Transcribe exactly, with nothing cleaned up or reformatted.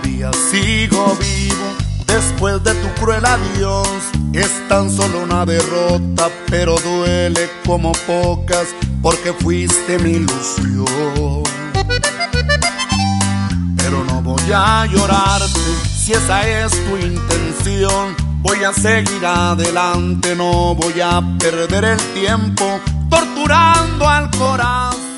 Todavía sigo vivo después de tu cruel adiós. Es tan solo una derrota, pero duele como pocas, porque fuiste mi ilusión. Pero no voy a llorarte si esa es tu intención. Voy a seguir adelante, no voy a perder el tiempo torturando al corazón.